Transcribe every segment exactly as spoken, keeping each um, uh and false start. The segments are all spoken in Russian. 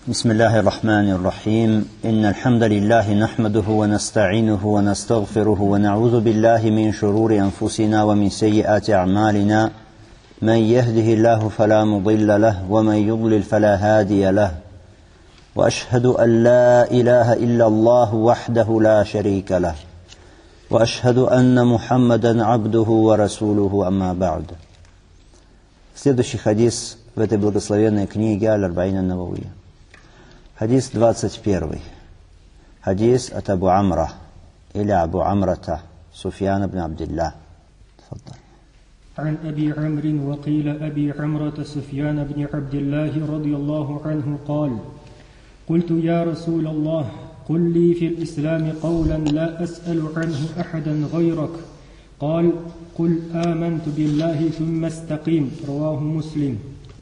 بسم الله الرحمن الرحيم إن الحمد لله نحمده ونستعينه ونستغفره ونعوذ بالله من شرور أنفسنا ومن سيئات أعمالنا من يهده الله فلا مضل له ومن يضلل فلا هادي له وأشهد أن لا إله إلا الله وحده لا شريك له وأشهد أن محمدا عبده ورسوله أما بعد. Следующий хадис в этой благословенной книге Аль-Арбаин ан-Нававия. Хадис двадцать первый. Хадис от Абу Амра или Абу Амрата Суфьян ибн Абдилlah. تفضل. عن أبي عمرو وقيل أبي عمرة سفيان بن عبد الله رضي الله عنه قال: قلت يا رسول الله قل لي في الإسلام قولا لا أسأل عنه أحدا غيرك. قال: قل آمنت بالله ثم استقيم. رواه مسلم.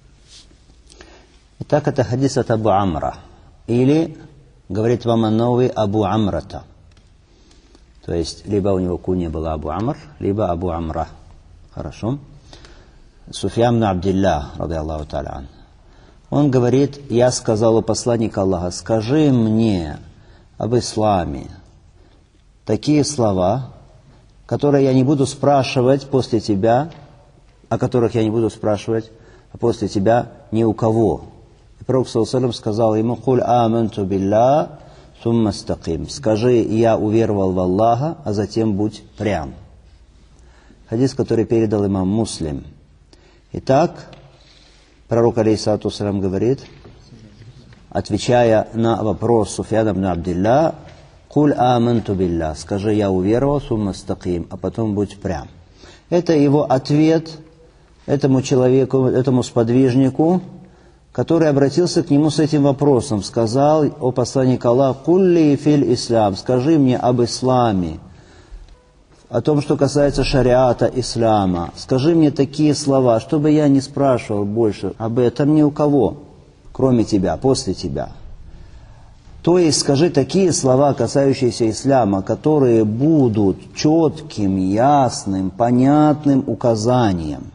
Итак, это хадис от Абу Амра. Или, говорит вам ан-Навави, Абу Амрата. То есть, либо у него кунья была Абу Амр, либо Абу Амра. Хорошо. Суфьян ибн Абдилlah, ради Аллаху та'аля ан. Он говорит: я сказал у посланника Аллаха, скажи мне об исламе такие слова, которые я не буду спрашивать после тебя, о которых я не буду спрашивать после тебя ни у кого. И Пророк саллаллаху алейхи ва саллям сказал ему: «Куль аманту билля, сумма стаким». Скажи: я уверовал в Аллаха, а затем будь прям. Хадис, который передал имам Муслим. Итак, Пророк алейхиссалату вассалям говорит, отвечая на вопрос Суфьяна ибн Абдилlah: «Куль аманту билля». Скажи: я уверовал, сумма стаким, а потом будь прям. Это его ответ этому человеку, этому сподвижнику, который обратился к нему с этим вопросом, сказал: о посланник Аллаха, «Кулли филь ислам», скажи мне об исламе, о том, что касается шариата ислама. Скажи мне такие слова, чтобы я не спрашивал больше об этом ни у кого, кроме тебя, после тебя. То есть скажи такие слова, касающиеся ислама, которые будут четким, ясным, понятным указанием.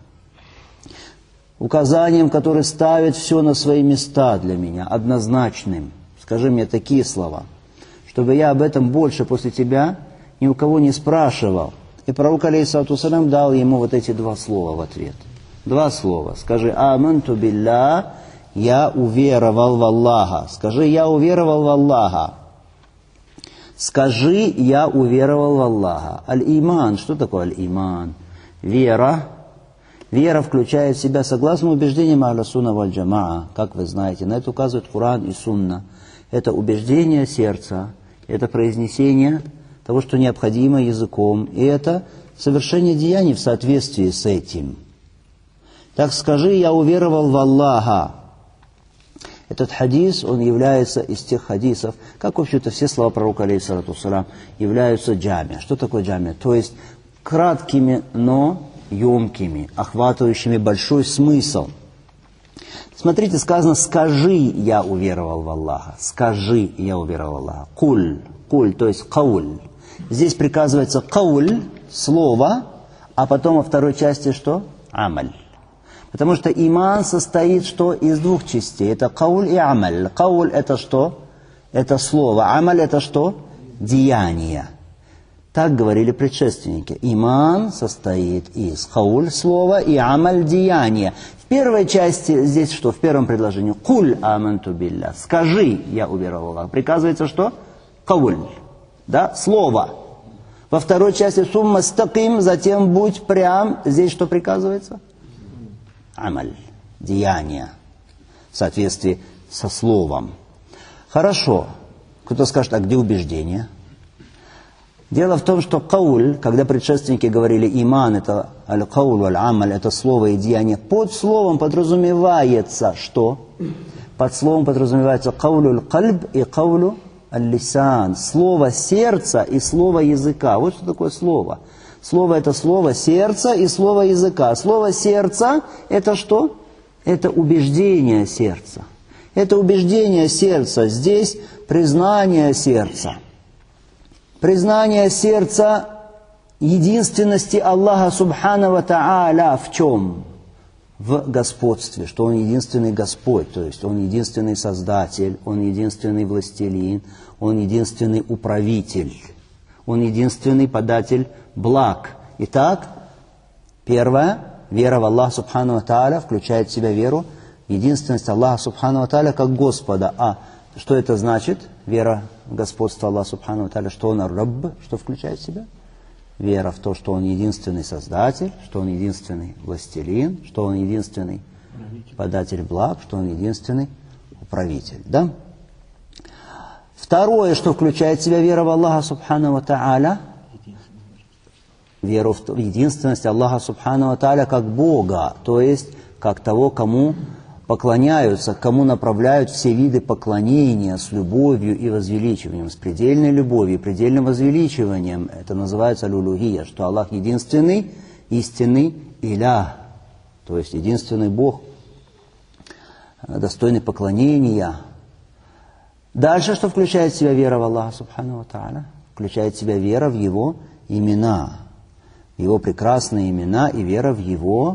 Указанием, которое ставит все на свои места для меня, однозначным. Скажи мне такие слова, чтобы я об этом больше после тебя ни у кого не спрашивал. И пророк алейхиссалату вассалям дал ему вот эти два слова в ответ. Два слова. Скажи: аманту билля, я уверовал в Аллаха. Скажи: я уверовал в Аллаха. Скажи: я уверовал в Аллаха. Аль-иман. Что такое аль-иман? Вера. Вера включает в себя, согласно убеждениям Ахля Сунна валь Джамаа, как вы знаете, на это указывает Коран и Сунна. Это убеждение сердца, это произнесение того, что необходимо языком, и это совершение деяний в соответствии с этим. Так скажи: я уверовал в Аллаха. Этот хадис, он является из тех хадисов, как, в общем-то, все слова пророка, алейхиссалату вассалям, являются джами. Что такое джами? То есть краткими, но емкими, охватывающими большой смысл. Смотрите, сказано: скажи: я уверовал в Аллаха. Скажи: я уверовал в Аллаха. Куль, куль, то есть кауль. Здесь приказывается кауль, слово, а потом во второй части что? Амаль. Потому что иман состоит что? Из двух частей. Это кауль и амаль. Кауль это что? Это слово. Амаль это что? Деяние. Так говорили предшественники. Иман состоит из кауль, слова, и амаль, деяние. В первой части, здесь что? В первом предложении. Куль аманту билля. Скажи: я уверовал в Аллаха. Приказывается что? Кауль. Да? Слово. Во второй части сумма стаким, затем будь прям. Здесь что приказывается? Амаль. Деяние. В соответствии со словом. Хорошо. Кто-то скажет: а где убеждение? Дело в том, что кауль, когда предшественники говорили иман, это аль-кауль, аль-амаль, это слово и деяние, под словом подразумевается что? Под словом подразумевается каулю аль-кальб и каулю аль-лисан. Слово сердца и слово языка. Вот что такое слово. Слово это слово сердца и слово языка. Слово сердца это что? Это убеждение сердца. Это убеждение сердца. Здесь признание сердца. Признание сердца единственности Аллаха Субхану ва Тааля в чем? в господстве, что Он единственный Господь, то есть Он единственный Создатель, Он единственный Властелин, Он единственный Управитель, Он единственный Податель благ. Итак, первое, вера в Аллаха Субхану ва Тааля включает в себя веру в единственность Аллаха Субхану ва Тааля как Господа. А что это значит? Вера в господство Аллаха Субхану ва Тааля, что Он Ар-Рабб, что включает в себя? Вера в то, что Он единственный Создатель, что Он единственный Властелин, что Он единственный Податель благ, что Он единственный Управитель. Да? Второе, что включает в себя вера в Аллаха Субхану ва Тааля, веру в единственность Аллаха Субхану ва Тааля как Бога, то есть как того, кому поклоняются, кому направляют все виды поклонения с любовью и возвеличиванием, с предельной любовью и предельным возвеличиванием. Это называется аль-улухия, что Аллах единственный, истинный Илях, то есть единственный Бог, достойный поклонения. Дальше, что включает в себя вера в Аллаха Субхану ва Тааля? Включает в себя вера в Его имена, Его прекрасные имена и вера в Его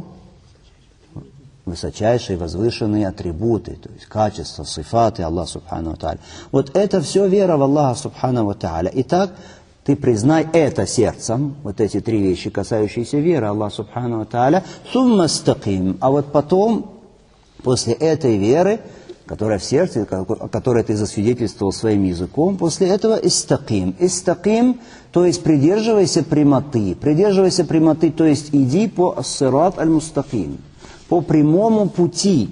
высочайшие, возвышенные атрибуты, то есть качества, сифаты Аллаха Субхану ва Тааля. Вот это все вера в Аллаха Субхану ва Тааля. Итак, ты признай это сердцем, вот эти три вещи, касающиеся веры Аллаха Субхану ва Тааля, сумма стаким, а вот потом, после этой веры, которая в сердце, о которой ты засвидетельствовал своим языком, после этого истаким. Истаким, то есть придерживайся прямоты. Придерживайся прямоты, то есть иди по ас-сират аль-мустаким, по прямому пути.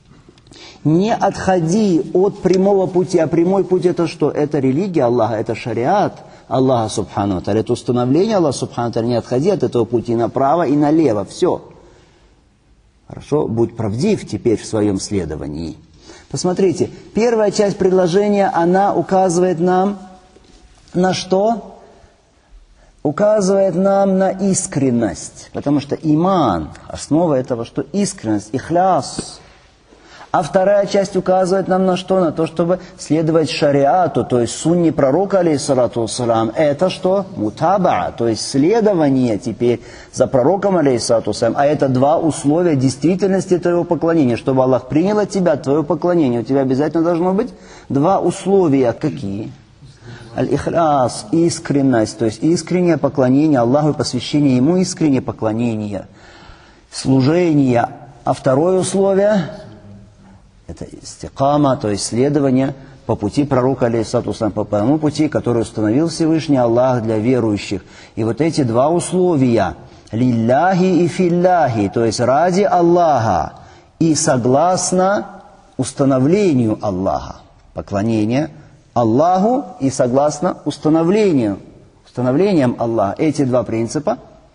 Не отходи от прямого пути. А прямой путь это что? Это религия Аллаха, это шариат Аллаха Субхану ва Тааля, это установление Аллаха Субхану ва Тааля. Не отходи от этого пути направо и налево. Все. Хорошо? Будь правдив теперь в своем следовании. Посмотрите, первая часть предложения, она указывает нам на что? Указывает нам на искренность, потому что иман, основа этого, что искренность, ихляс. А вторая часть указывает нам на что? На то, чтобы следовать шариату, то есть сунне пророка, алейхиссалату вассалам. Это что? Мутаба, то есть следование теперь за пророком, алейхиссалату вассалам. А это два условия действительности твоего поклонения. Чтобы Аллах принял от тебя твое поклонение, у тебя обязательно должно быть два условия. Какие? Аль-ихляс, искренность, то есть искреннее поклонение Аллаху и посвящение Ему, искреннее поклонение, служение. А второе условие – это истикама, то есть следование по пути пророка, алейхиссалату вассалам, по тому пути, который установил Всевышний Аллах для верующих. И вот эти два условия – лилляхи и филляхи, то есть ради Аллаха и согласно установлению Аллаха, поклонение Аллаху и согласно установлению, установлением Аллаха. Эти два принципа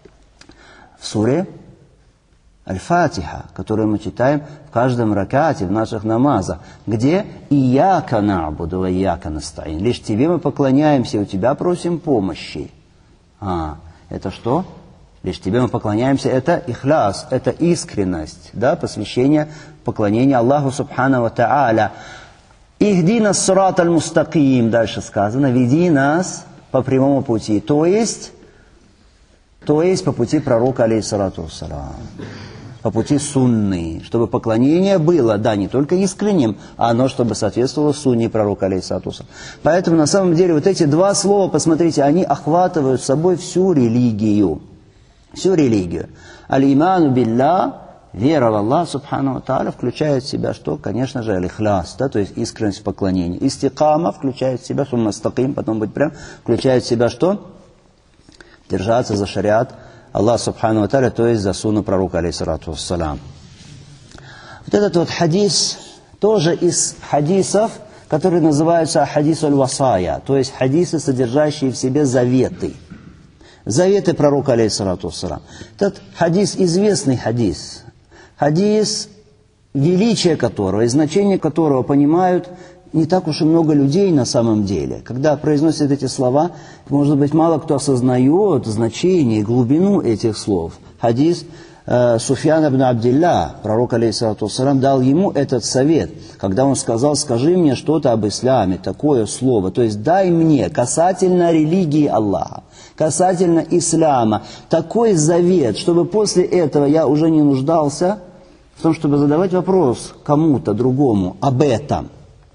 в суре Аль-Фатиха, которую мы читаем в каждом ракате, в наших намазах, где «Ияка на'буду ва ияка настаин». Лишь Тебе мы поклоняемся, у Тебя просим помощи. А, это что? Лишь Тебе мы поклоняемся, это ихляс, это искренность, да, посвящение, поклонение Аллаху Субхану ва Тааля. «Ихдина ссират аль-мустаким», дальше сказано, «Веди нас по прямому пути», то есть, то есть по пути пророка, алейхиссалату вассалам, по пути сунны, чтобы поклонение было, да, не только искренним, а оно, чтобы соответствовало сунне пророка, алейхиссалату вассалам. Поэтому, на самом деле, вот эти два слова, посмотрите, они охватывают собой всю религию, всю религию. Аль-иману билля, вера в Аллаха Субхану ва Тааля, включает в себя что? Конечно же, аль-ихляс, да, то есть искренность в поклонении. Истикама включает в себя, сумма стаким, потом быть прям, включает в себя что? Держаться за шариат Аллаха Субхану ва Тааля, то есть за сунну пророка, алейхиссалату вассалам. Вот этот вот хадис тоже из хадисов, которые называются хадис аль-васая, то есть хадисы, содержащие в себе заветы. Заветы пророка, алейхиссалату вассалам. Этот хадис известный хадис. Хадис, величие которого и значение которого понимают не так уж и много людей на самом деле. Когда произносят эти слова, может быть, мало кто осознает значение и глубину этих слов. Хадис э, Суфьян ибн Абдилля, пророк, алейхиссалату вассалам, дал ему этот совет, когда он сказал: скажи мне что-то об исламе, такое слово, то есть дай мне касательно религии Аллаха, касательно ислама, такой завет, чтобы после этого я уже не нуждался в том, чтобы задавать вопрос кому-то другому об этом.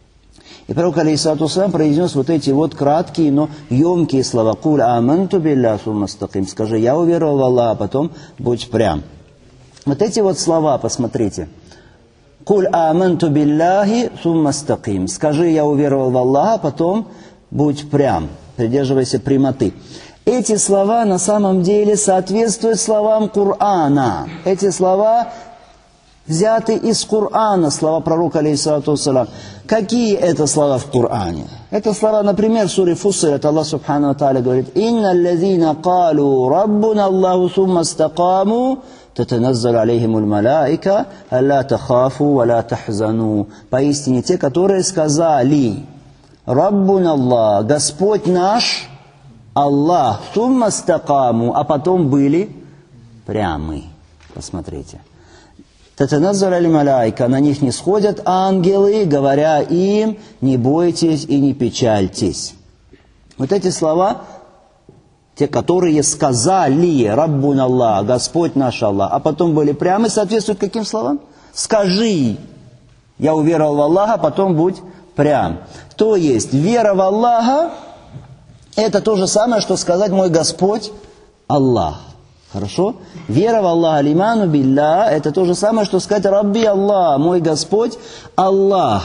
И пророк, алейхиссалату вассалям, произнес вот эти вот краткие, но емкие слова. «Куль аманту билля сумма стаким». Скажи, я уверовал в Аллаха, а потом будь прям. Вот эти вот слова, посмотрите. «Куль аманту билляхи сумма стаким». Скажи, я уверовал в Аллаха, а потом будь прям. Придерживайся прямоты. Эти слова на самом деле соответствуют словам Корана. Эти слова взяты из Корана, слова пророка, алейхиссалату вассалям. Какие это слова в Коране? Это слова, например, в суре Фуссилат, Аллах субхану ва тааля говорит: «Инна аллазина калу раббуна Аллаху сумма стакаму, татаназзалу алейхимуль малаика, алла тахафу ва ла тахзану». Поистине те, которые сказали: «Раббуна Аллах, Господь наш, Аллах, сумма стакаму», а потом были прямы. Посмотрите. Татаназзалу алейхимуль малаика, на них не сходят ангелы, говоря им: не бойтесь и не печальтесь. Вот эти слова, те, которые сказали Раббун Аллах, Господь наш Аллах, а потом были прямы, соответствуют каким словам? Скажи, я уверовал в Аллаха, потом будь прям. То есть вера в Аллаха — это то же самое, что сказать мой Господь Аллах. Хорошо? Вера в Аллаха, алиману билля, это то же самое, что сказать Рабби Аллах, мой Господь Аллах.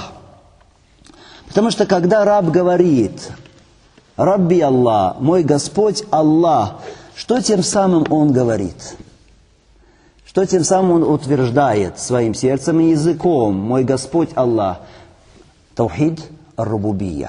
Потому что когда раб говорит Рабби Аллах, мой Господь Аллах, что тем самым он говорит? Что тем самым он утверждает своим сердцем и языком? Мой Господь Аллах. Таухид ар-рубубия.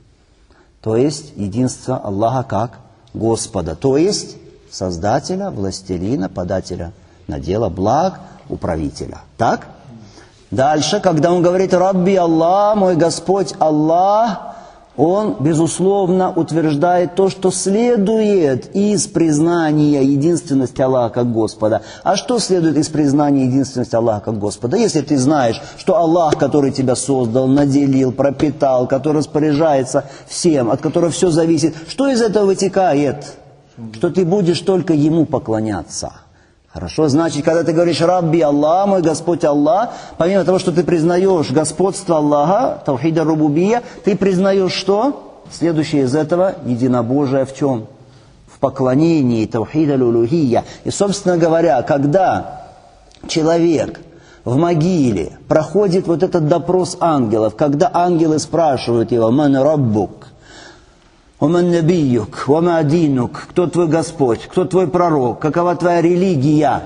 То есть единство Аллаха как Господа. То есть Создателя, властелина, подателя на дело благ, управителя. Так? Дальше, когда он говорит Рабби Аллах, мой Господь Аллах, он, безусловно, утверждает то, что следует из признания единственности Аллаха как Господа. А что следует из признания единственности Аллаха как Господа? Если ты знаешь, что Аллах, который тебя создал, наделил, пропитал, который распоряжается всем, от которого все зависит, что из этого вытекает? Что ты будешь только Ему поклоняться. Хорошо, значит, когда ты говоришь Рабби Аллах, мой Господь Аллах, помимо того, что ты признаешь господство Аллаха, таухида рубубия, ты признаешь что? Следующее из этого единобожие в чем? В поклонении, таухида лулухия. И, собственно говоря, когда человек в могиле проходит вот этот допрос ангелов, когда ангелы спрашивают его: «Ман раббук?» «Оман набиюк», «Ома динук», «Кто твой Господь?», «Кто твой пророк?», «Какова твоя религия?».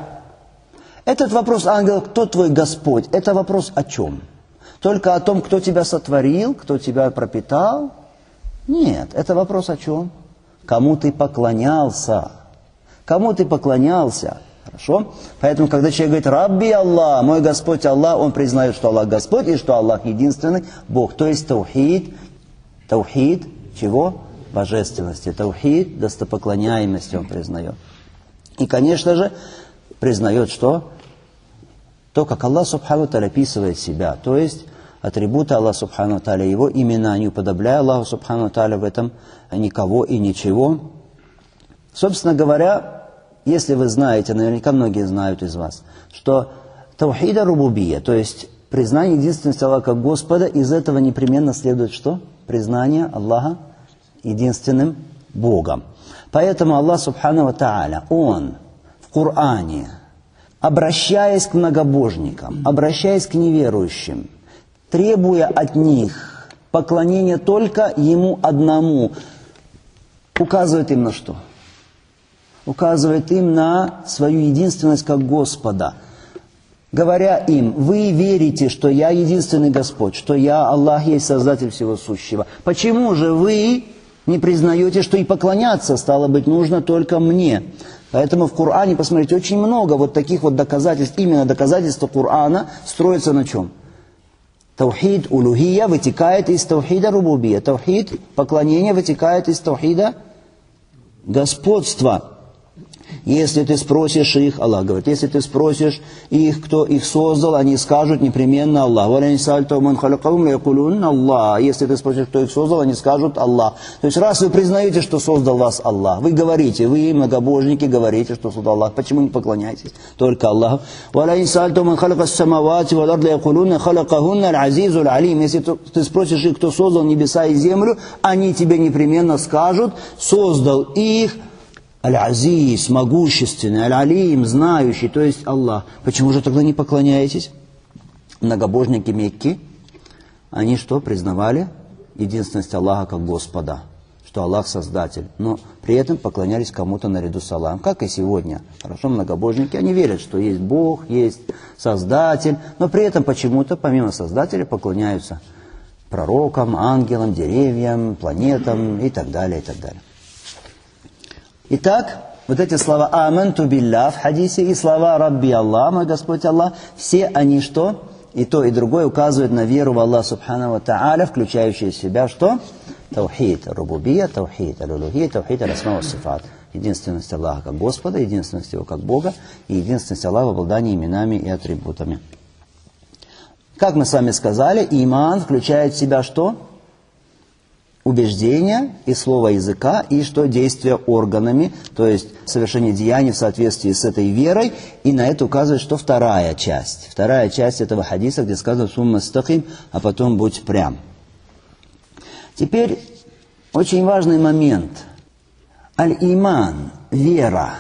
Этот вопрос ангелов, «Кто твой Господь?», это вопрос о чем? Только о том, кто тебя сотворил, кто тебя пропитал? Нет, это вопрос о чем? Кому ты поклонялся? Кому ты поклонялся? Хорошо? Поэтому, когда человек говорит «Рабби Аллах», «Мой Господь Аллах», он признает, что Аллах Господь и что Аллах единственный Бог. То есть таухид, таухид, чего? Божественности, таухид, достопоклоняемости он признает. И, конечно же, признает, что? То, как Аллах Субхану Тааля описывает себя, то есть атрибуты Аллаха Субхану Тааля, Его имена, не уподобляя Аллаху Субхану Тааля в этом никого и ничего. Собственно говоря, если вы знаете, наверняка многие знают из вас, что таухида рубубия, то есть признание единственности Аллаха как Господа, из этого непременно следует что? Признание Аллаха единственным Богом. Поэтому Аллах Субхану ва Тааля, Он в Коране, обращаясь к многобожникам, обращаясь к неверующим, требуя от них поклонения только Ему одному, указывает им на что? Указывает им на свою единственность как Господа. Говоря им: вы верите, что я единственный Господь, что я, Аллах, есть Создатель всего сущего. Почему же вы не признаете, что и поклоняться, стало быть, нужно только мне? Поэтому в Коране, посмотрите, очень много вот таких вот доказательств, именно доказательства Корана строятся на чем? Таухид улухия вытекает из таухида рубубия. Таухид, поклонение, вытекает из таухида господства. Если ты спросишь их, Аллах говорит, если ты спросишь их, кто их создал, они скажут непременно Аллах. Если ты спросишь, кто их создал, они скажут Аллах. То есть, раз вы признаете, что создал вас Аллах, вы говорите, вы, многобожники, говорите, что создал Аллах. Почему не поклоняетесь? Только Аллаху. Если ты спросишь их, кто создал небеса и землю, они тебе непременно скажут, создал их Аль-Азиз, могущественный, Аль-Алим, знающий, то есть Аллах. Почему же тогда не поклоняетесь? Многобожники Мекки, они что, признавали единственность Аллаха как Господа, что Аллах Создатель, но при этом поклонялись кому-то наряду с Аллахом, как и сегодня. Хорошо, многобожники, они верят, что есть Бог, есть Создатель, но при этом почему-то, помимо Создателя, поклоняются пророкам, ангелам, деревьям, планетам и так далее, и так далее. Итак, вот эти слова «Аманту билля» в хадисе и слова «Рабби Аллах», мой Господь Аллах, все они что? И то, и другое указывают на веру в Аллах Субхану ва Та'аля, включающие в себя что? Таухид рубубия, таухид аль-улухия, таухид аль-асма ва сифат. Единственность Аллаха как Господа, единственность Его как Бога и единственность Аллаха в обладании именами и атрибутами. Как мы с вами сказали, иман включает в себя что? Убеждение и слово языка, и что действие органами, то есть совершение деяний в соответствии с этой верой, и на это указывает, что вторая часть. Вторая часть этого хадиса, где сказано «сумма стахим», а потом «будь прям». Теперь очень важный момент. Аль-иман, вера.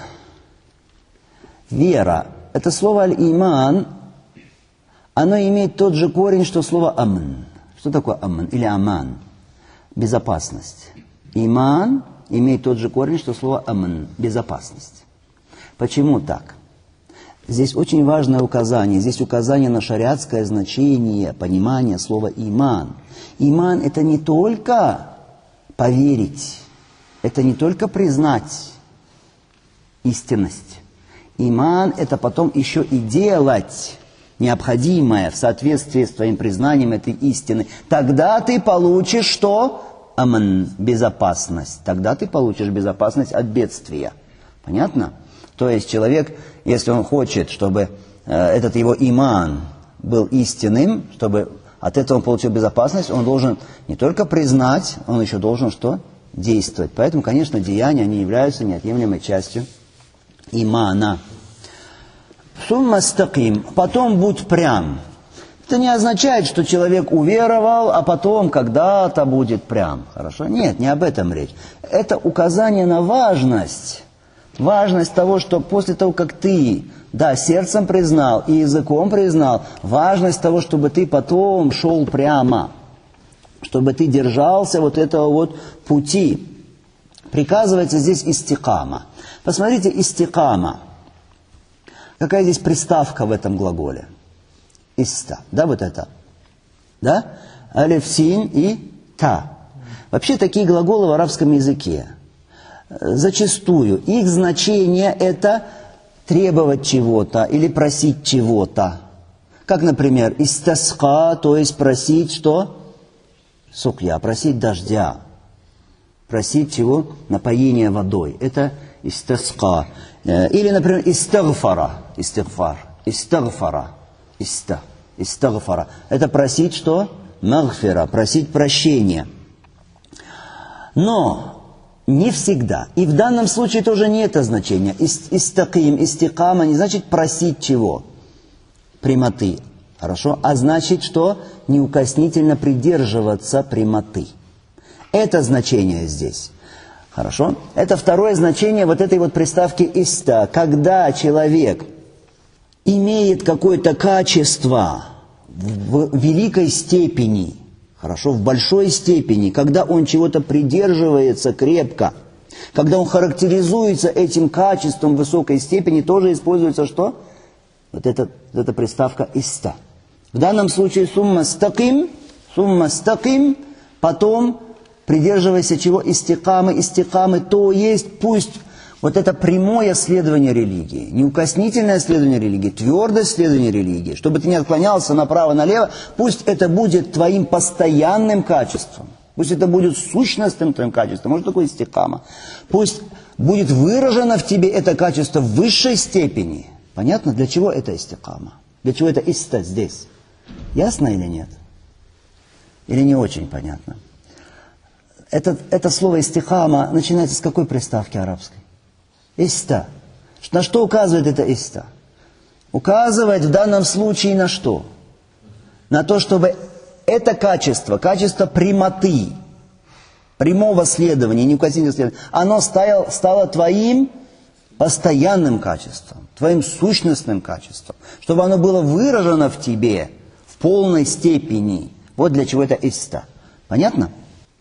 Вера. Это слово аль-иман, оно имеет тот же корень, что слово амн. Что такое амн или аман? Безопасность. Иман имеет тот же корень, что слово амн, безопасность. Почему так? Здесь очень важное указание. Здесь указание на шариатское значение, понимание слова иман. Иман это не только поверить, это не только признать истинность. Иман это потом еще и делать необходимое в соответствии с твоим признанием этой истины. Тогда ты получишь что? Аман, безопасность. Тогда ты получишь безопасность от бедствия. Понятно? То есть человек, если он хочет, чтобы э, этот его иман был истинным, чтобы от этого он получил безопасность, он должен не только признать, он еще должен что? Действовать. Поэтому, конечно, деяния, они являются неотъемлемой частью имана. Сумма стаким, потом будь прям. Это не означает, что человек уверовал, а потом когда-то будет прям. Хорошо? Нет, не об этом речь. Это указание на важность. Важность того, что после того, как ты, да, сердцем признал и языком признал, важность того, чтобы ты потом шел прямо. Чтобы ты держался вот этого вот пути. Приказывается здесь истикама. Посмотрите, истикама. Какая здесь приставка в этом глаголе? Иста. Да, вот это? Да? Алиф, син и та. Вообще такие глаголы в арабском языке. Зачастую их значение это требовать чего-то или просить чего-то. Как, например, истаска, то есть просить что? Сукья, просить дождя. Просить чего? Напоения водой. Это истаска. Или, например, истагфара, истигфар, истагфара, иста, истагфара. Это просить что? Магфира, просить прощения. Но не всегда. И в данном случае тоже не это значение. Истаким, истикама не значит просить чего? Прямоты. Хорошо? А значит, что неукоснительно придерживаться прямоты. Это значение здесь. Хорошо? Это второе значение вот этой вот приставки «иста». Когда человек имеет какое-то качество в великой степени, хорошо, в большой степени, когда он чего-то придерживается крепко, когда он характеризуется этим качеством в высокой степени, тоже используется что? Вот эта, вот эта приставка «иста». В данном случае «сумма стаким», «сумма стаким», потом придерживайся чего? Истикамы, истикамы, то есть пусть вот это прямое следование религии, неукоснительное следование религии, твердое следование религии, чтобы ты не отклонялся направо-налево, пусть это будет твоим постоянным качеством, пусть это будет сущностным твоим качеством, может такое истикама, пусть будет выражено в тебе это качество в высшей степени. Понятно, для чего это истикама? Для чего это иста здесь? Ясно или нет? Или не очень понятно? Это, это слово истихама начинается с какой приставки арабской? Иста. На что указывает это иста? Указывает в данном случае на что? На то, чтобы это качество, качество прямоты, прямого следования, неукоснительного следования, оно стало, стало твоим постоянным качеством, твоим сущностным качеством, чтобы оно было выражено в тебе в полной степени. Вот для чего это иста. Понятно?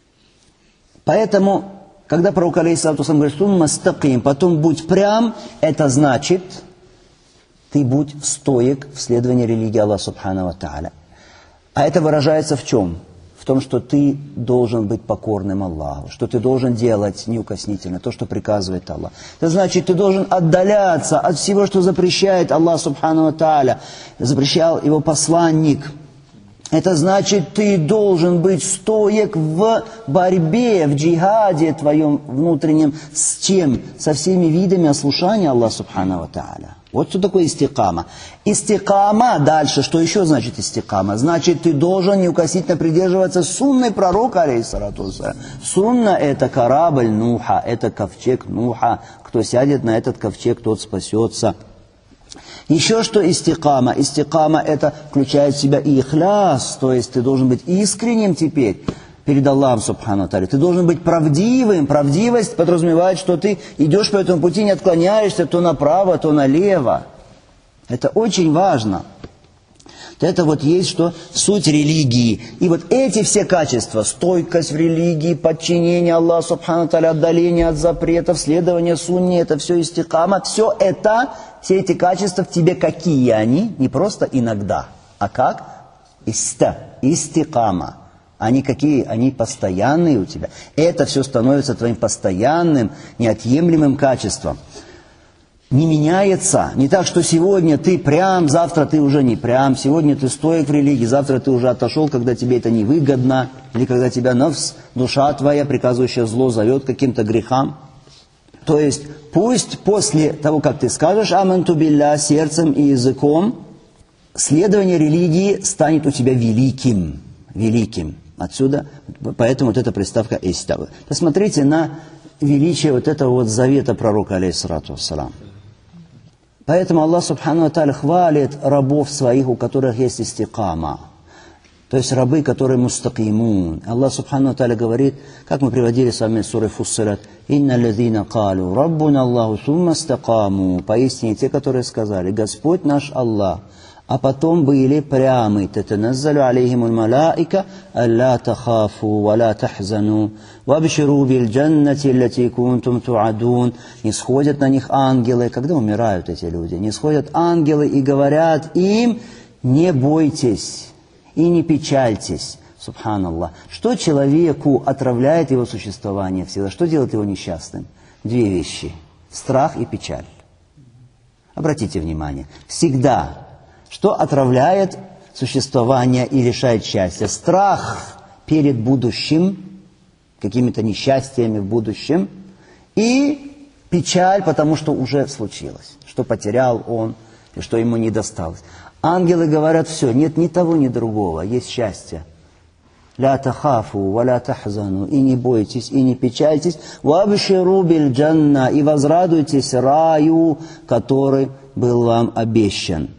Поэтому, когда пророк алейхиссалату вассалам говорит, «Сумма стаким», потом будь прям, это значит, ты будь стоек в следовании религии Аллаха Субхану ва Тааля. А это выражается в чем? В том, что ты должен быть покорным Аллаху, что ты должен делать неукоснительно то, что приказывает Аллах. Это значит, ты должен отдаляться от всего, что запрещает Аллах Субхану ва Тааля, запрещал его посланник. Это значит, ты должен быть стоек в борьбе, в джихаде твоем внутреннем с чем? Со всеми видами ослушания Аллаха Субхану ва Тааля. Вот что такое истикама. Истикама, дальше, что еще значит истикама? Значит, ты должен неукоснительно придерживаться сунны пророка, алейхиссалату вассалям. Сунна – это корабль Нуха, это ковчег Нуха. Кто сядет на этот ковчег, тот спасется. Еще что истикама? Истикама это включает в себя и ихляс, то есть ты должен быть искренним теперь перед Аллахом Субхану ва Тааля. Ты должен быть правдивым. Правдивость подразумевает, что ты идешь по этому пути, не отклоняешься то направо, то налево. Это очень важно. Это вот есть что суть религии. И вот эти все качества, стойкость в религии, подчинение Аллаху Субхану ва Тааля, отдаление от запретов, следование сунне, это все истикама, все это, все эти качества в тебе какие они? Не просто иногда, а как? Иста, истикама. Они какие? Они постоянные у тебя. Это все становится твоим постоянным, неотъемлемым качеством. Не меняется. Не так, что сегодня ты прям, завтра ты уже не прям. Сегодня ты стоек в религии, завтра ты уже отошел, когда тебе это невыгодно. Или когда тебя нафс, душа твоя, приказывающая зло, зовет каким-то грехам. То есть, пусть после того, как ты скажешь «Аманту билля» сердцем и языком, следование религии станет у тебя великим. Великим. Отсюда, поэтому вот эта приставка «истава». Посмотрите на величие вот этого вот завета пророка, алейхиссалату вассалам. Поэтому Аллах Субхану ва Тааля хвалит рабов своих, у которых есть истикама. То есть рабы, которые мустакимун. Аллах Субхану ва Тааля говорит, как мы приводили с вами суры Фуссилат, «Инна лазина калу, раббуна Аллаху сумма стакаму». Поистине те, которые сказали, Господь наш Аллах, а потом были прямы. «Татаназзалю алейхимул малаика, алла тахафу, ва ла тахзану, вабширу биль джаннати, лати кунтум туадун». Не сходят на них ангелы, когда умирают эти люди, не сходят ангелы и говорят им, не бойтесь и не печальтесь. Субханаллах. Что человеку отравляет его существование всегда? Что делает его несчастным? Две вещи. Страх и печаль. Обратите внимание. Всегда. Что отравляет существование и лишает счастья? Страх перед будущим, какими-то несчастьями в будущем, и печаль, потому что уже случилось, что потерял он, и что ему не досталось. Ангелы говорят, все, нет ни того, ни другого, есть счастье. «Ля тахафу, ва ля тахзану», и не бойтесь, и не печальтесь, «вабширу биль джанна», и возрадуйтесь раю, который был вам обещан.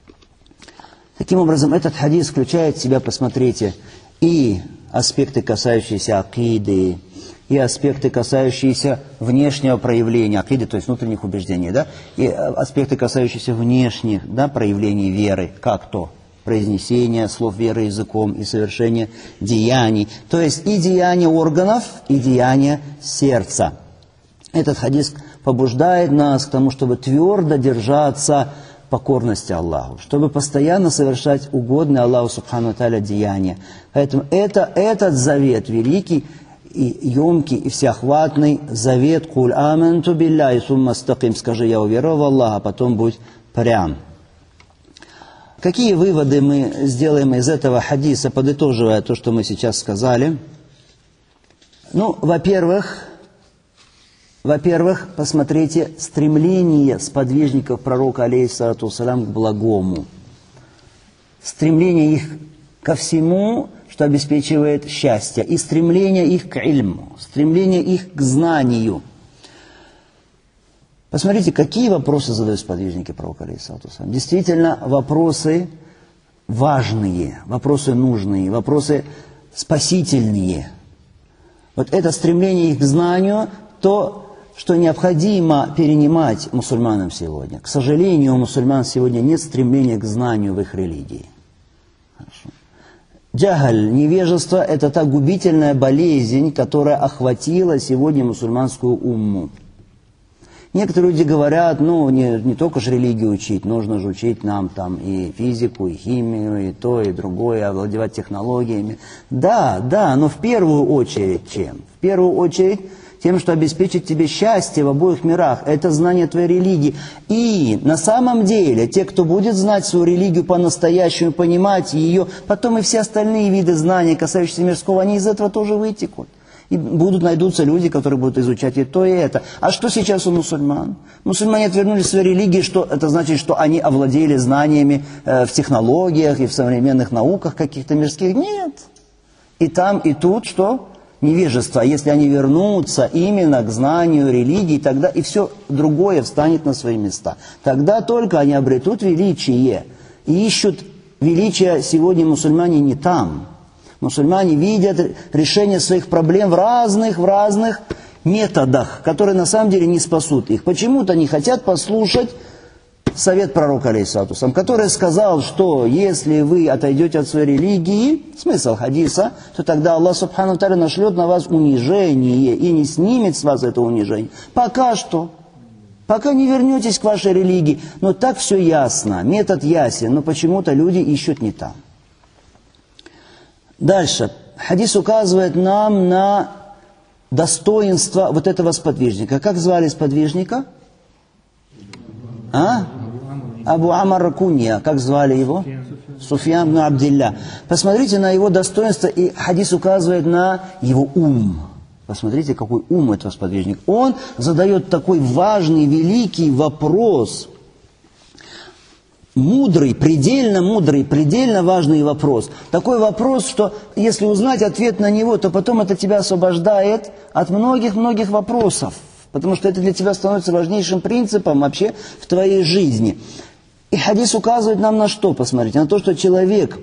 Таким образом, этот хадис включает в себя, посмотрите, и аспекты, касающиеся акиды, и аспекты, касающиеся внешнего проявления акиды, то есть внутренних убеждений, да, и аспекты, касающиеся внешних, да, проявлений веры, как то произнесение слов веры языком и совершение деяний, то есть и деяния органов, и деяния сердца. Этот хадис побуждает нас к тому, чтобы твердо держаться покорности Аллаху, чтобы постоянно совершать угодные Аллаху Субхану ва Тааля деяния. Поэтому это, этот завет великий и емкий, и всеохватный завет «Куль аманту билляхи сумма стаким», скажи, я уверовал в Аллаха, а потом будь прям. Какие выводы мы сделаем из этого хадиса, подытоживая то, что мы сейчас сказали? Ну, во-первых, Во-первых, посмотрите стремление сподвижников пророка, алейхиссалату вассалям, к благому. Стремление их ко всему, что обеспечивает счастье, и стремление их к ильму, стремление их к знанию. Посмотрите, какие вопросы задают сподвижники пророка, алейхиссалату вассалям. Действительно, вопросы важные, вопросы нужные, вопросы спасительные. Вот это стремление их к знанию, то, что необходимо перенимать мусульманам сегодня. К сожалению, у мусульман сегодня нет стремления к знанию в их религии. Хорошо. Джахаль, невежество, это та губительная болезнь, которая охватила сегодня мусульманскую умму. Некоторые люди говорят, ну, не, не только же религию учить, нужно же учить нам там и физику, и химию, и то, и другое, овладевать технологиями. Да, да, но в первую очередь чем? В первую очередь тем, что обеспечит тебе счастье в обоих мирах. Это знание твоей религии. И на самом деле, те, кто будет знать свою религию по-настоящему, понимать ее, потом и все остальные виды знаний, касающиеся мирского, они из этого тоже вытекут. И будут, найдутся люди, которые будут изучать и то, и это. А что сейчас у мусульман? Мусульмане отвернулись от своей религии, что это значит, что они овладели знаниями э, в технологиях и в современных науках каких-то мирских? Нет. И там, и тут что? Невежество. Если они вернутся именно к знанию религии, тогда и все другое встанет на свои места. Тогда только они обретут величие. И ищут величие сегодня мусульмане не там. Мусульмане видят решение своих проблем в разных, в разных методах, которые на самом деле не спасут их. Почему-то не хотят послушать совет пророка, алейхиссалату вассалям, который сказал, что если вы отойдете от своей религии, смысл хадиса, то тогда Аллах субхану ва тааля нашлет на вас унижение и не снимет с вас это унижение. Пока что. Пока не вернетесь к вашей религии. Но так все ясно, метод ясен, но почему-то люди ищут не там. Дальше. Хадис указывает нам на достоинство вот этого сподвижника. Как звали сподвижника? А? Абу Амар Кунья. Как звали его? Суфьян ибн Абдилля. Посмотрите на его достоинство, и хадис указывает на его ум. Посмотрите, какой ум этого сподвижника. Он задает такой важный, великий вопрос. Мудрый, предельно мудрый, предельно важный вопрос. Такой вопрос, что если узнать ответ на него, то потом это тебя освобождает от многих-многих вопросов. Потому что это для тебя становится важнейшим принципом вообще в твоей жизни. И хадис указывает нам на что, посмотрите, на то, что человек,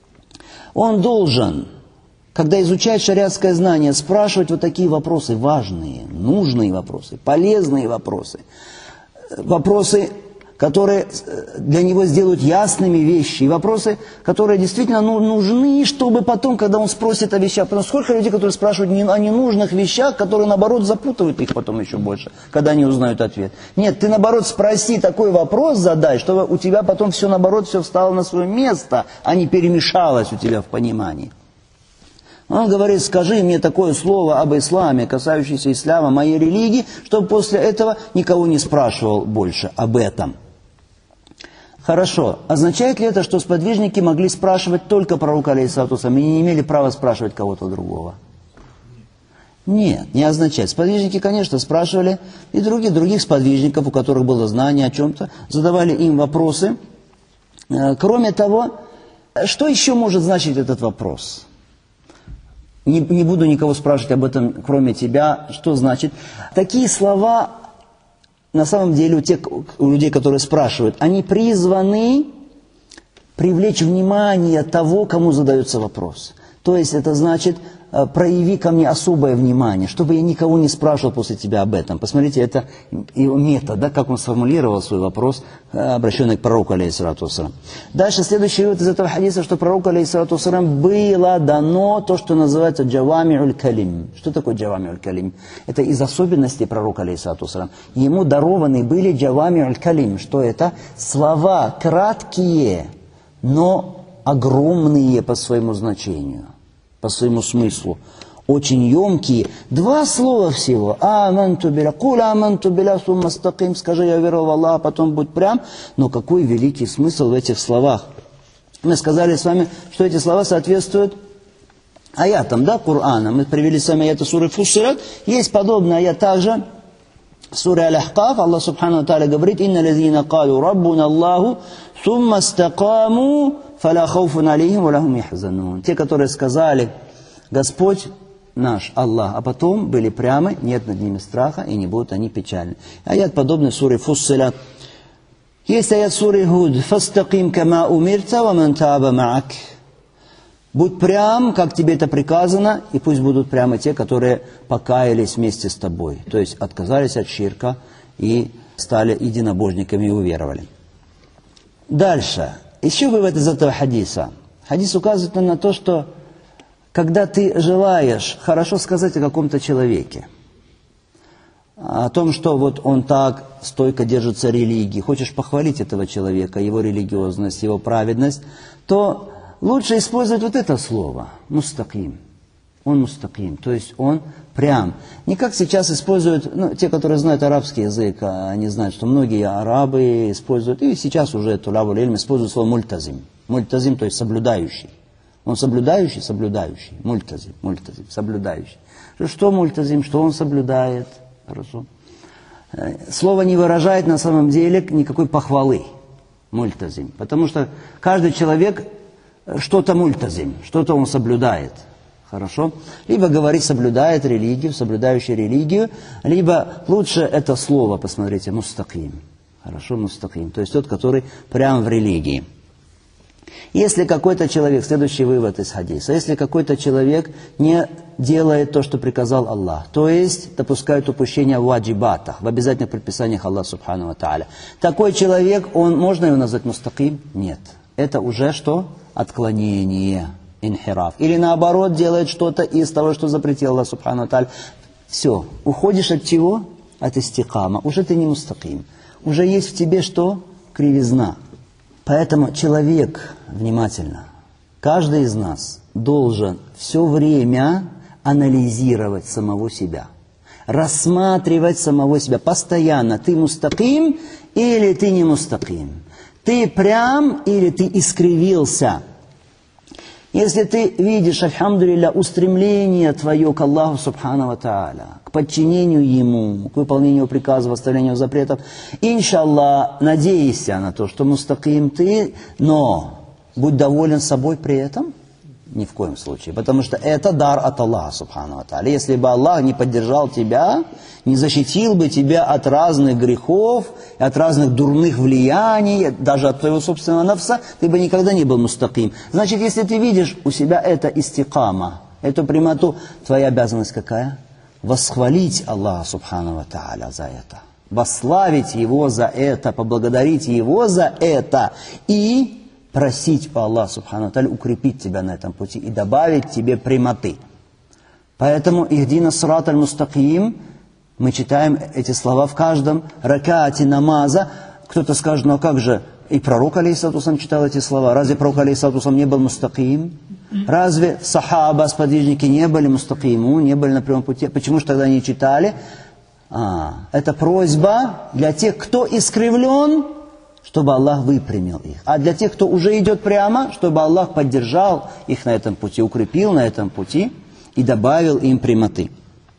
он должен, когда изучает шариатское знание, спрашивать вот такие вопросы важные, нужные вопросы, полезные вопросы. Вопросы, которые для него сделают ясными вещи, и вопросы, которые действительно нужны, чтобы потом, когда он спросит о вещах, потому что сколько людей, которые спрашивают о ненужных вещах, которые, наоборот, запутывают их потом еще больше, когда они узнают ответ. Нет, ты, наоборот, спроси такой вопрос, задай, чтобы у тебя потом все, наоборот, все встало на свое место, а не перемешалось у тебя в понимании. Он говорит, скажи мне такое слово об исламе, касающееся ислама, моей религии, чтобы после этого никого не спрашивал больше об этом. Хорошо. Означает ли это, что сподвижники могли спрашивать только пророка, алейхиссалату вассалям, и не имели права спрашивать кого-то другого? Нет, не означает. Сподвижники, конечно, спрашивали и других, других сподвижников, у которых было знание о чем-то, задавали им вопросы. Кроме того, что еще может значить этот вопрос? Не, не буду никого спрашивать об этом, кроме тебя. Что значит? Такие слова... На самом деле у тех у людей, которые спрашивают, они призваны привлечь внимание того, кому задается вопрос. То есть это значит, прояви ко мне особое внимание, чтобы я никого не спрашивал после тебя об этом. Посмотрите, это его метод, да, как он сформулировал свой вопрос, обращенный к пророку, алейхиссалату вассалям. Дальше следующий вывод из этого хадиса, что пророку, алейхиссалату вассалям, было дано то, что называется джавами'уль калим. Что такое джавами'уль калим? Это из особенностей пророка, алейхиссалату вассалям. Ему дарованы были джавами'уль калим. Что это? Слова краткие, но огромные по своему значению, по своему смыслу, очень емкие. Два слова всего. Аманту билля, куль аманту билля, сумма стаким, скажи, я веровал в Аллаха, потом будь прям. Но какой великий смысл в этих словах. Мы сказали с вами, что эти слова соответствуют аятам, да, Корана. Мы привели с вами аяты суры Фуссилат. Есть подобный аят также В суре Аль-Ахкаф Аллах Субхану Тааля говорит: «Инна лазина калу раббуна Аллаху, сумма стакаму, фаля хауфун алейхим ва лахум яхзанун». Те, которые сказали: Господь наш, Аллах, а потом были прямы, нет над ними страха, и не будут они печальны. Аят подобный суре Фуссилят. Есть аят суре Худ: «Фастаким кама умирта ва ман таба маак». Будь прям, как тебе это приказано, и пусть будут прямо те, которые покаялись вместе с тобой. То есть отказались от ширка и стали единобожниками и уверовали. Дальше. Еще вывод из этого хадиса. Хадис указывает на то, что когда ты желаешь хорошо сказать о каком-то человеке, о том, что вот он так стойко держится религии, хочешь похвалить этого человека, его религиозность, его праведность, то лучше использовать вот это слово «мустаким». Он мустаким, то есть он прям. Не как сейчас используют, ну, те, которые знают арабский язык, они знают, что многие арабы используют, и сейчас уже тулабуль илм используют слово «мультазим». Мультазим, то есть соблюдающий. Он соблюдающий, соблюдающий. Мультазим, мультазим, соблюдающий. Что мультазим, что он соблюдает? Хорошо. Слово не выражает на самом деле никакой похвалы. Мультазим. Потому что каждый человек что-то мультазим, что-то он соблюдает. Хорошо? Либо говорит, соблюдает религию, соблюдающий религию, либо лучше это слово, посмотрите, мустаким. Хорошо, мустаким. То есть тот, который прям в религии. Если какой-то человек, следующий вывод из хадиса, если какой-то человек не делает то, что приказал Аллах, то есть допускает упущение в ваджибатах, в обязательных предписаниях Аллаха Субхану ва Тааля, такой человек, он, можно его назвать мустаким? Нет. Это уже что? Отклонение, инхираф. Или наоборот, делает что-то из того, что запретил Аллах Субхану ва Тааля. Все. Уходишь от чего? От истикама. Уже ты не мустаким. Уже есть в тебе что? Кривизна. Поэтому человек, внимательно, каждый из нас должен все время анализировать самого себя. Рассматривать самого себя. Постоянно. Ты мустаким или ты не мустаким? Ты прям или ты искривился? Если ты видишь, альхамдулилля, устремление твое к Аллаху Субхану ва Тааля, к подчинению Ему, к выполнению приказов, оставлению запретов, иншаллах, надейся на то, что мустаким ты, но будь доволен собой при этом. Ни в коем случае. Потому что это дар от Аллаха Субхану ва Тааля. Если бы Аллах не поддержал тебя, не защитил бы тебя от разных грехов, от разных дурных влияний, даже от твоего собственного нафса, ты бы никогда не был мустаким. Значит, если ты видишь у себя это истикама, эту прямоту, твоя обязанность какая? Восхвалить Аллаха Субхану ва Тааля за это. Восславить Его за это, поблагодарить Его за это и просить у Аллаха Субхану ва Тааля укрепить тебя на этом пути и добавить тебе прямоты. Поэтому «Ихдина сират аль-мустаким» мы читаем эти слова в каждом ракате намаза. Кто-то скажет, ну а как же и пророк алейхиссалату вассалям читал эти слова? Разве пророк алейхиссалату вассалям не был мустаким? Разве сахаба, сподвижники не были мустакиму, не были на прямом пути? Почему же тогда не читали? А, это просьба для тех, кто искривлен, чтобы Аллах выпрямил их. А для тех, кто уже идет прямо, чтобы Аллах поддержал их на этом пути, укрепил на этом пути и добавил им прямоты.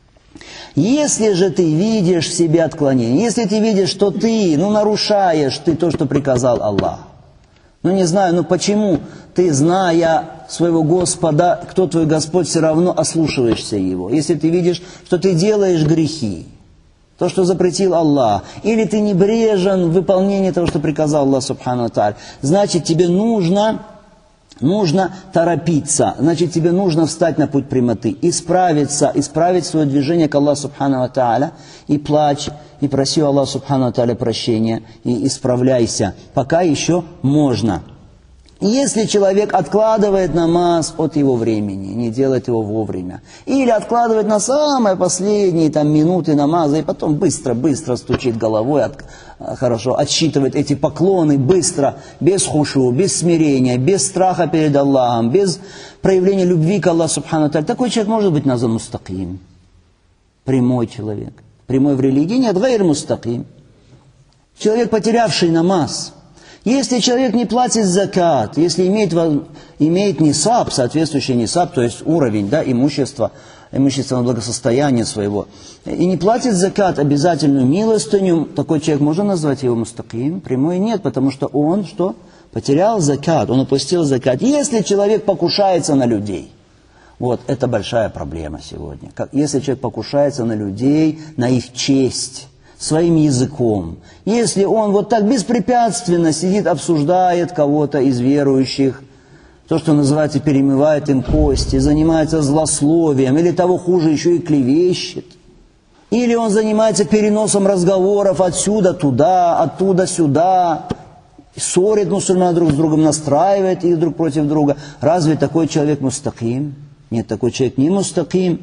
Если же ты видишь в себе отклонение, если ты видишь, что ты, ну, нарушаешь ты то, что приказал Аллах, ну, не знаю, ну, почему ты, зная своего Господа, кто твой Господь, все равно ослушиваешься Его. Если ты видишь, что ты делаешь грехи, то, что запретил Аллах, или ты небрежен в выполнении того, что приказал Аллах Субхану ва Тааля, значит, тебе нужно, нужно торопиться, значит, тебе нужно встать на путь прямоты, исправиться, исправить свое движение к Аллаху Субхану ва Тааля, и плачь, и проси у Аллаха Субхану ва Тааля прощения, и исправляйся, пока еще можно. Если человек откладывает намаз от его времени, не делает его вовремя, или откладывает на самые последние там, минуты намаза, и потом быстро-быстро стучит головой, от, хорошо, отсчитывает эти поклоны быстро, без хушу, без смирения, без страха перед Аллахом, без проявления любви к Аллаху Субхану ва Тааля, такой человек может быть назван мустаким. Прямой человек. Прямой в религии нет, гайр мустаким. Человек, потерявший намаз, Если человек не платит закат, если имеет, имеет нисаб, соответствующий нисаб, то есть уровень, да, имущества, имущественного благосостояния своего, и не платит закат, обязательную милостыню, такой человек, можно назвать его мустаким? Прямой нет, потому что он что? Потерял закат, он упустил закат. Если человек покушается на людей, вот, это большая проблема сегодня. Как, если человек покушается на людей, на их честь, своим языком. Если он вот так беспрепятственно сидит, обсуждает кого-то из верующих, то, что называется, перемывает им кости, занимается злословием, или того хуже, еще и клевещет. Или он занимается переносом разговоров отсюда туда, оттуда сюда, ссорит мусульман друг с другом, настраивает их друг против друга. Разве такой человек мустаким? Нет, такой человек не мустаким.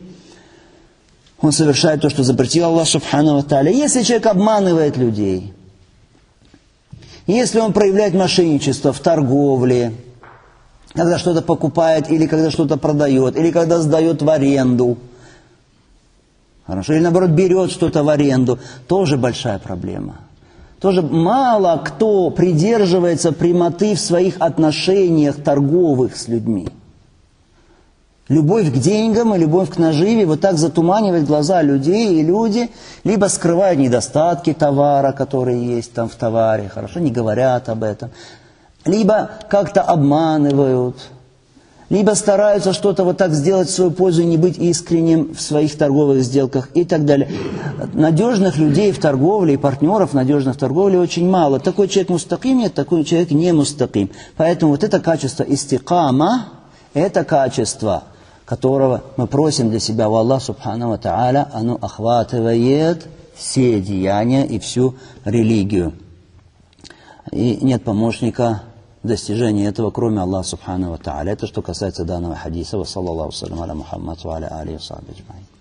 Он совершает то, что запретил Аллах Субхану ва Тааля. Если человек обманывает людей, если он проявляет мошенничество в торговле, когда что-то покупает, или когда что-то продает, или когда сдает в аренду, хорошо, или наоборот берет что-то в аренду, тоже большая проблема. Тоже мало кто придерживается прямоты в своих отношениях торговых с людьми. Любовь к деньгам и любовь к наживе вот так затуманивает глаза людей, и люди либо скрывают недостатки товара, которые есть там в товаре, хорошо, не говорят об этом, либо как-то обманывают, либо стараются что-то вот так сделать в свою пользу и не быть искренним в своих торговых сделках и так далее. Надежных людей в торговле и партнеров надежных в торговле очень мало. Такой человек мустаким, нет, такой человек не мустаким. Поэтому вот это качество истикама, это качество, которого мы просим для себя у Аллаха Субхану ва Тааля, оно охватывает все деяния и всю религию. И нет помощника в достижении этого, кроме Аллаха Субхану ва Тааля. Это что касается данного хадиса. Ва саллаллаху салям аля Мухаммад ва аля алихи ва сахбихи аджмаин.